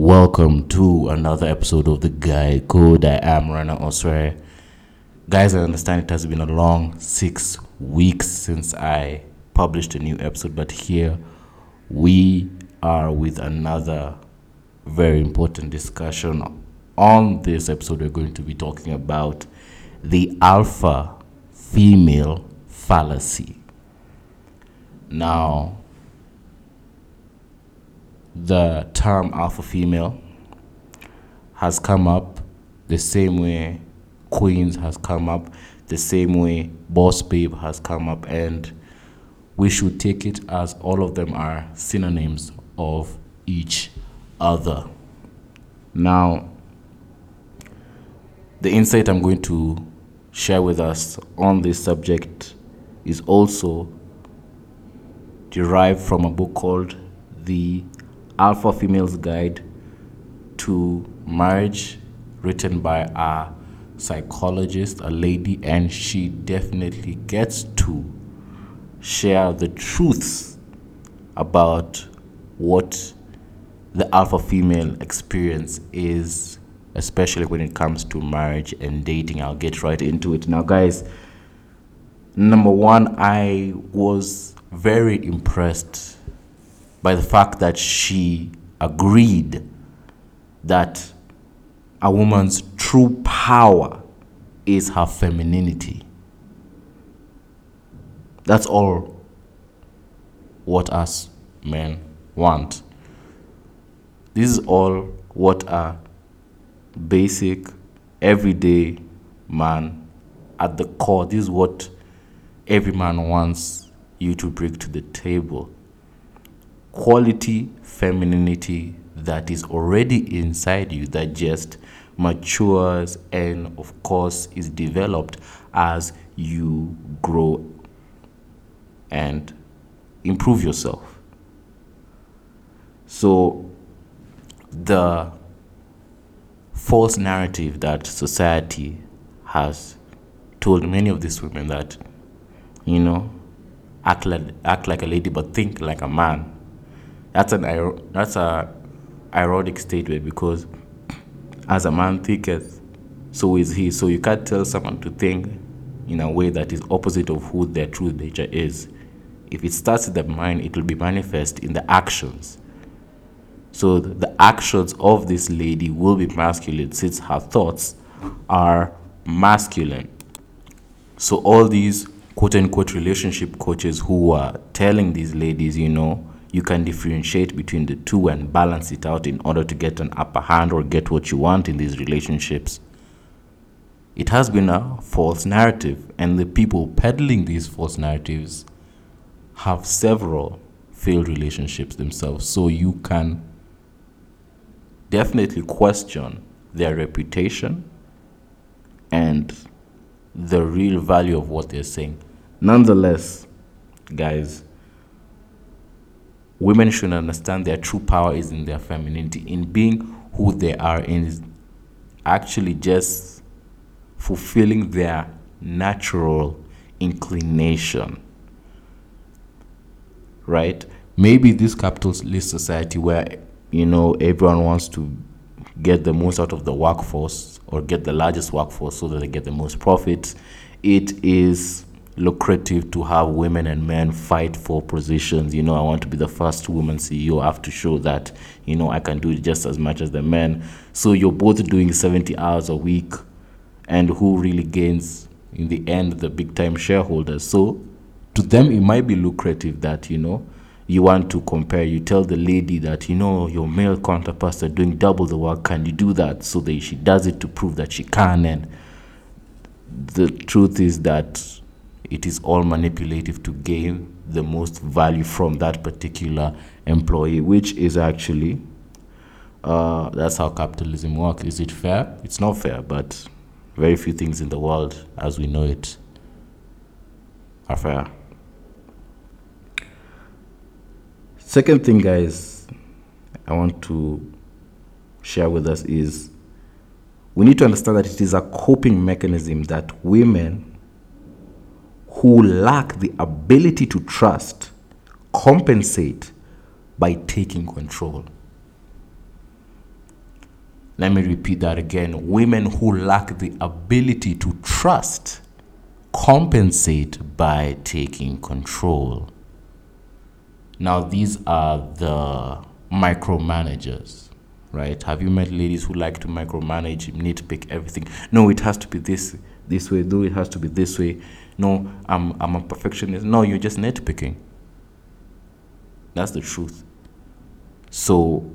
Welcome to another episode of The Guy Code. I am Rana Osware. Guys, I understand it has been a long 6 weeks since I published a new episode, but here we are with another very important discussion. On this episode, we're going to be talking about the alpha female fallacy. Now, the term alpha female has come up the same way Queens has come up, the same way Boss Babe has come up, and we should take it as all of them are synonyms of each other. Now, the insight I'm going to share with us on this subject is also derived from a book called The Alpha Female's Guide to Marriage, written by a psychologist, a lady, and she definitely gets to share the truths about what the alpha female experience is, especially when it comes to marriage and dating. I'll get right into it. Now, guys, number one, I was very impressed by the fact that she agreed that a woman's true power is her femininity. That's all what us men want. This is all what a basic, everyday man at the core, this is what every man wants you to bring to the table. Quality femininity that is already inside you, that just matures and of course is developed as you grow and improve yourself. So the false narrative that society has told many of these women that, act like a lady but think like a man, that's a ironic statement, because as a man thinketh, so is he. So you can't tell someone to think in a way that is opposite of who their true nature is. If it starts in the mind, it will be manifest in the actions. So the actions of this lady will be masculine since her thoughts are masculine. So all these quote-unquote relationship coaches who are telling these ladies, you can differentiate between the two and balance it out in order to get an upper hand or get what you want in these relationships. It has been a false narrative, and the people peddling these false narratives have several failed relationships themselves. So you can definitely question their reputation and the real value of what they're saying. Nonetheless, guys, women should understand their true power is in their femininity, in being who they are, in actually just fulfilling their natural inclination. Right? Maybe this capitalist society where, everyone wants to get the most out of the workforce or get the largest workforce so that they get the most profits, it is lucrative to have women and men fight for positions. I want to be the first woman CEO. I have to show that, I can do just as much as the men. So you're both doing 70 hours a week, and who really gains in the end? The big time shareholders. So to them, it might be lucrative that, you want to compare. You tell the lady that, your male counterparts are doing double the work. Can you do that? So that she does it to prove that she can. And the truth is that it is all manipulative to gain the most value from that particular employee, which is actually, that's how capitalism works. Is it fair? It's not fair, but very few things in the world as we know it are fair. Second thing, guys, I want to share with us is we need to understand that it is a coping mechanism that women who lack the ability to trust compensate by taking control. Let me repeat that again. Women who lack the ability to trust compensate by taking control. Now, these are the micromanagers, right? Have you met ladies who like to micromanage, nitpick everything? No, it has to be this way. No, it has to be this way. No, I'm a perfectionist. No, you're just nitpicking. That's the truth. So,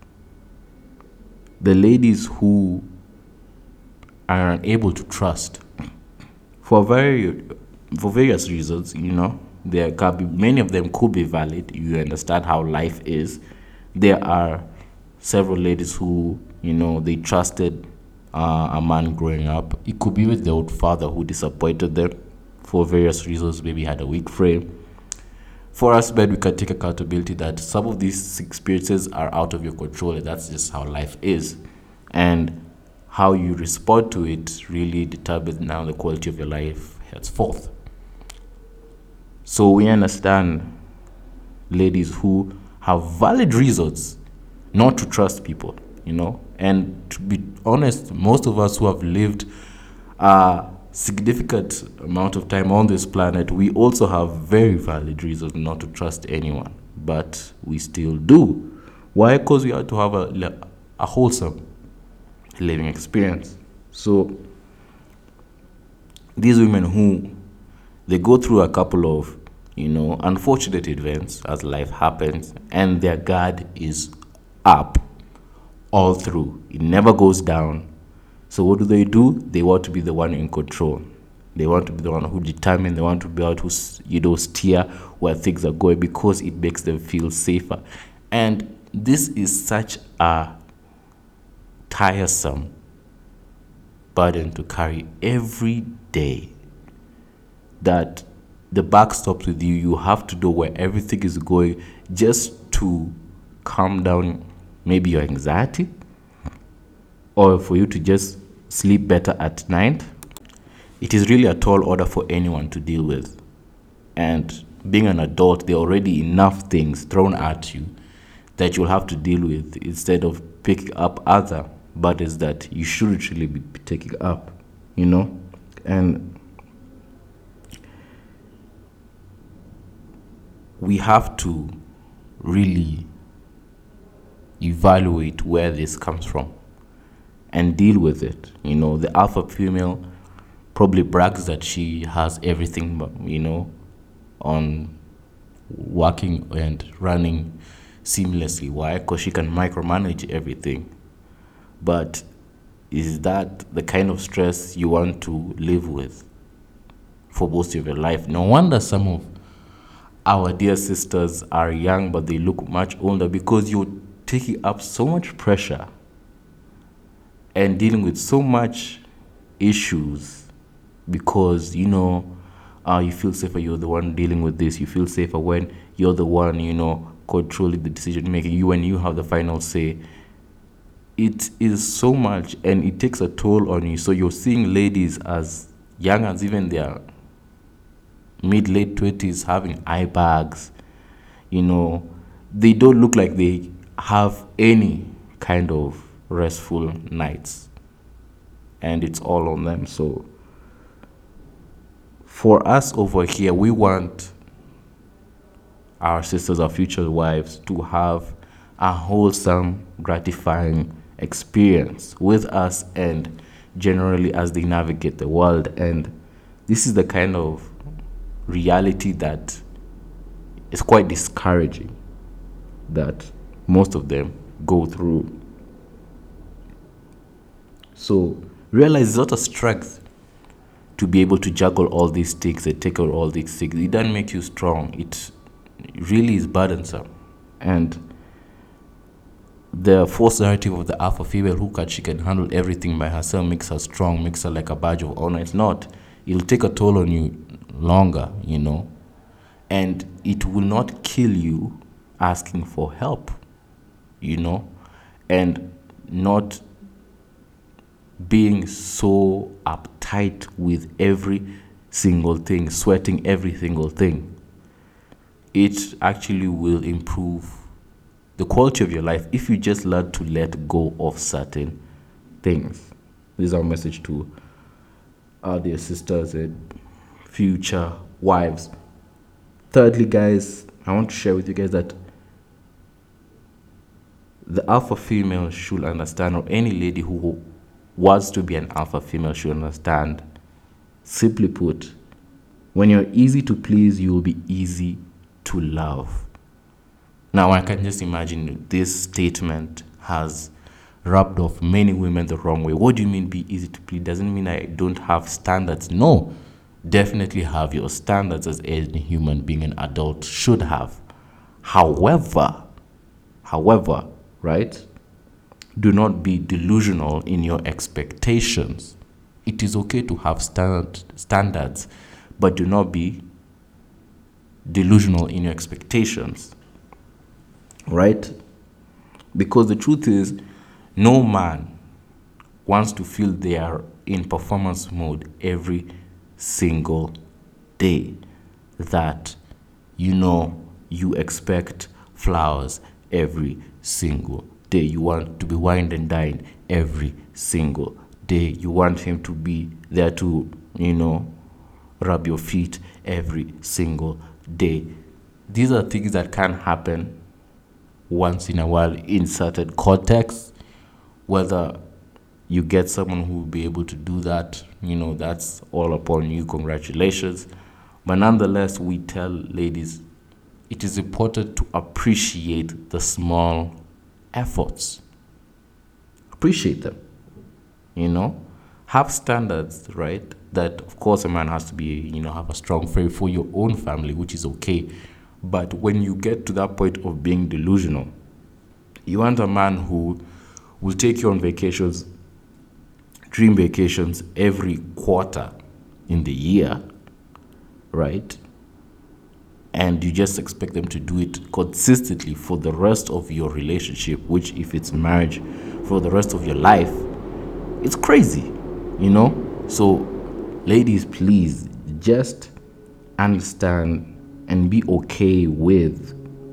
the ladies who are unable to trust for various reasons, there can be many of them could be valid. You understand how life is. There are several ladies who they trusted a man growing up. It could be with their old father who disappointed them for various reasons. Maybe had a weak frame. For us, men, we can take accountability that some of these experiences are out of your control, and that's just how life is. And how you respond to it really determines now the quality of your life henceforth. So we understand ladies who have valid reasons not to trust people, And to be honest, most of us who have lived a significant amount of time on this planet, we also have very valid reasons not to trust anyone. But we still do. Why? Because we have to have a wholesome living experience. So these women who they go through a couple of unfortunate events as life happens, and their guard is up all through. It never goes down. So what do? They want to be the one in control. They want to be the one who determine. They want to be able to steer where things are going, because it makes them feel safer. And this is such a tiresome burden to carry every day, that the buck stops with you. You have to know where everything is going just to calm down maybe your anxiety, or for you to just sleep better at night. It is really a tall order for anyone to deal with. And being an adult, there are already enough things thrown at you that you'll have to deal with, instead of picking up other burdens that you shouldn't really be taking up, And we have to really evaluate where this comes from and deal with it. The alpha female probably brags that she has everything, on working and running seamlessly. Why? Because she can micromanage everything. But is that the kind of stress you want to live with for most of your life? No wonder some of our dear sisters are young, but they look much older, because you're taking up so much pressure and dealing with so much issues, because you feel safer. You're the one dealing with this. You feel safer when you're the one controlling the decision making. When you have the final say. It is so much, and it takes a toll on you. So you're seeing ladies as young as even their mid-late 20s having eye bags. They don't look like they have any kind of restful nights, and it's all on them. So for us over here, we want our sisters, our future wives, to have a wholesome, gratifying experience with us, and generally as they navigate the world. And this is the kind of reality that is quite discouraging that most of them go through. So realize it's not a strength to be able to juggle all these things and take out all these things. It doesn't make you strong. It really is burdensome. And the false narrative of the alpha female she can handle everything by herself makes her strong, makes her like a badge of honor. It's not. It'll take a toll on you longer, and it will not kill you asking for help, and not being so uptight with every single thing, sweating every single thing. It actually will improve the quality of your life if you just learn to let go of certain things. This is our message to our dear sisters and future wives. Thirdly, guys, I want to share with you guys that the alpha female should understand, or any lady who wants to be an alpha female should understand. Simply put, when you're easy to please, you will be easy to love. Now, I can just imagine this statement has rubbed off many women the wrong way. What do you mean be easy to please? Doesn't mean I don't have standards. No, definitely have your standards as any human being, an adult should have. However, right? Do not be delusional in your expectations. It is okay to have standards, but do not be delusional in your expectations, right? Because the truth is, no man wants to feel they are in performance mode every single day. That, you expect flowers every single day. You want to be wined and dined every single day. You want him to be there to, rub your feet every single day. These are things that can happen once in a while in certain contexts. Whether you get someone who will be able to do that, that's all upon you. Congratulations. But nonetheless, we tell ladies it is important to appreciate the small efforts. Appreciate them. Have standards, right? That of course a man has to be, have a strong faith for your own family, which is okay. But when you get to that point of being delusional, you want a man who will take you on vacations, dream vacations every quarter in the year, right? And you just expect them to do it consistently for the rest of your relationship, which if it's marriage, for the rest of your life, it's crazy, So, ladies, please just understand and be okay with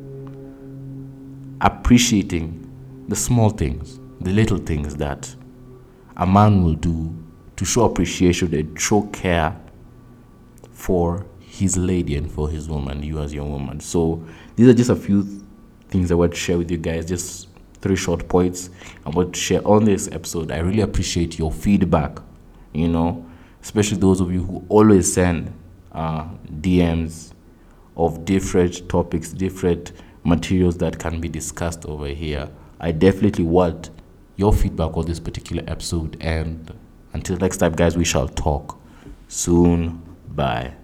appreciating the small things, the little things that a man will do to show appreciation and show care for his lady and for his woman, you as your woman. So these are just a few things I want to share with you guys, just 3 short points I want to share on this episode. I really appreciate your feedback, especially those of you who always send DMs of different topics, different materials that can be discussed over here. I definitely want your feedback on this particular episode. And until next time, guys, we shall talk soon. Bye.